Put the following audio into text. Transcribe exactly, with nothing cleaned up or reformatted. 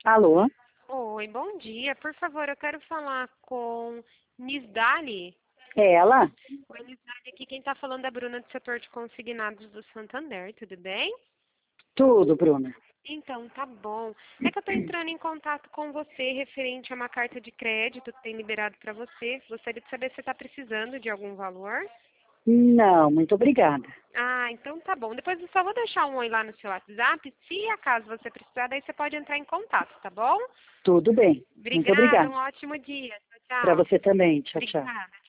Alô? Oi, bom dia. Por favor, eu quero falar com Nisdali. É ela? Oi, Nisdali, aqui quem está falando é a Bruna do setor de consignados do Santander, tudo bem? Tudo, Bruna. Então, tá bom. É que eu estou entrando em contato com você referente a uma carta de crédito que tem liberado para você. Gostaria de saber se você está precisando de algum valor. Não, muito obrigada. Ah, então tá bom. Depois eu só vou deixar um oi lá no seu WhatsApp. Se acaso você precisar, daí você pode entrar em contato, tá bom? Tudo bem. Muito Obrigada, obrigada. um ótimo dia. Tchau, Para tchau. você também. Tchau, tchau. Obrigada.